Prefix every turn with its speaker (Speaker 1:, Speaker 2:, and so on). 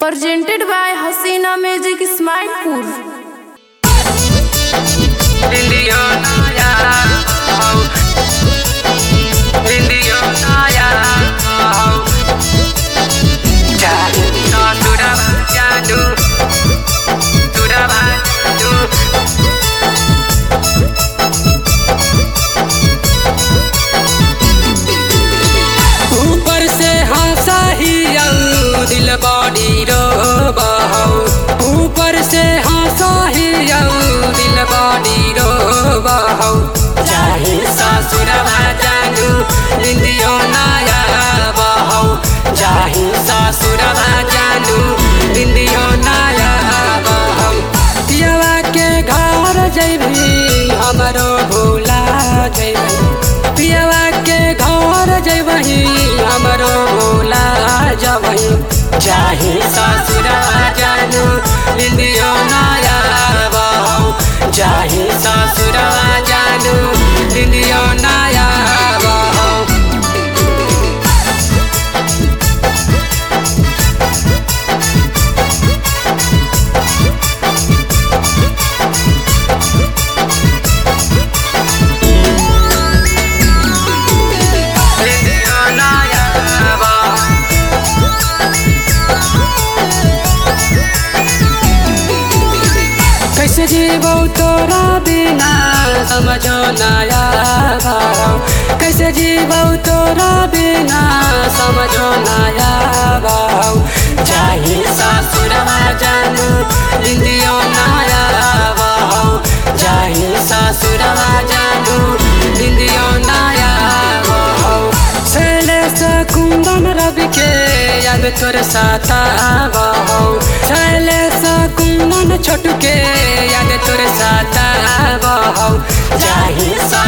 Speaker 1: presented by Hasina Magic Smilepur.
Speaker 2: ऊपर से हंसा ही दिल बॉडी रो बहाओ, ऊपर से हंसा ही दिल बॉडी रो बहाओ। चाहे ससुरवा जानू निंदियो नया बहाओ, चाहे ससुरवा जानू निंदियो नया बहाओ। पियवा के घर जैबी हमरो भूला जैबी, पियवा के घर जैबही हमरो भूला जबही। चाहे ससुरवा जानू निंदियो नया बहाओ, चाहे ससुरवा जानू निंदियो नया बहाओ। कैसे जीवो तोरा बिना समझो नया भाव, कैसे जीवो तोरा बिना समझो नया भाव। चाहे ससुरवा जानू निंदियो नया भाव, चाहे ससुरवा जानू निंदियो नया भाव। शैलेश कुंदन रवि के याद तोर साता बहाओ, शैलेश कुंदन छोटू के याद तोर साता बहाओ। चाहे